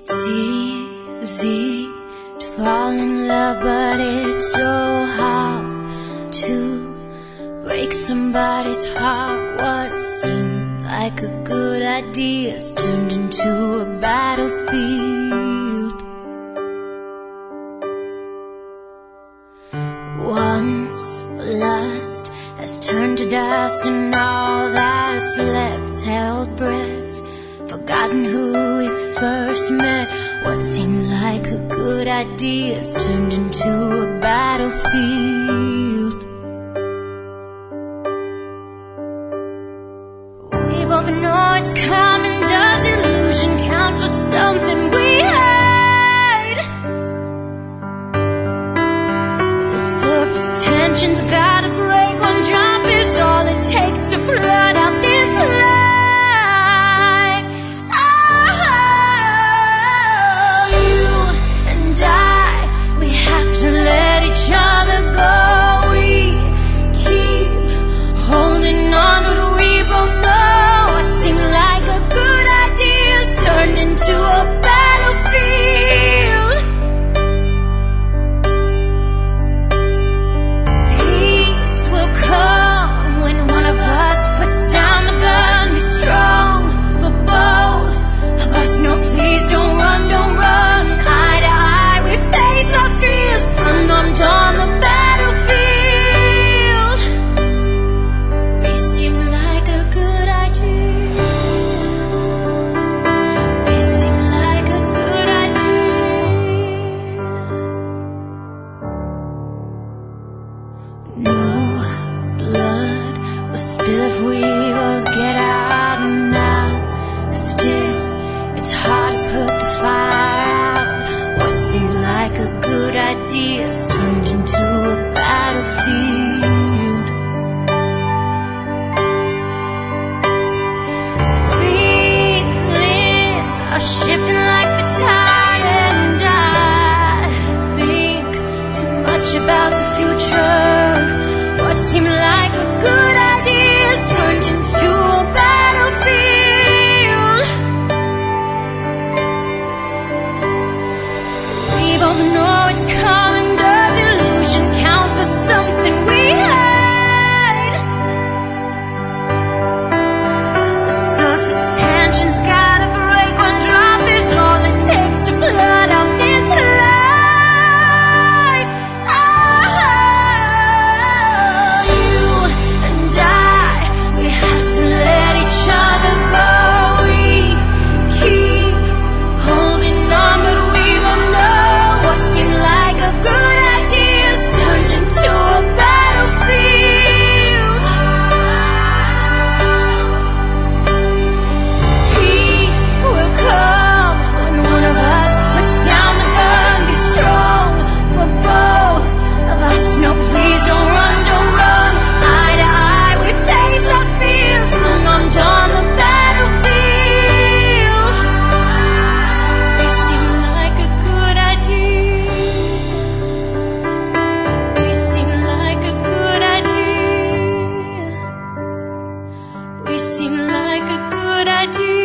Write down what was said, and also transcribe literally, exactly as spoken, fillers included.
It's easy to fall in love, but it's so hard to break somebody's heart. What seemed like a good idea has turned into a battlefield. Once lust has turned to dust, and all that's left's held breath, forgotten who we first met. What seemed like a good idea has turned into a battlefield. We both know it's coming. Does illusion count for something we hide? The surface tension's gotta break. One drop is all it takes to flood out this line. To a battlefield. Peace will come when one of us puts down the gun. Be strong for both of us. No, please don't run, don't run. Eye to eye, we face our fears, unarmed on the battlefield. We seem like a good idea. No blood will spill if we both get out now. Still, it's hard to put the fire out. What seemed like a good idea has turned into a battlefield. Feelings are shifting like the tide, and I think too much about the future. What seemed like a good idea has turned into a battlefield. We both know it's coming. Does illusion count for something we hide? The surface tension's gotta break. One drop is all it takes to flood out this line. No, please don't run, don't run. Eye to eye, we face our fears, unarmed on the battlefield. They seem like a good idea. We seem like a good idea. We seem like a good idea.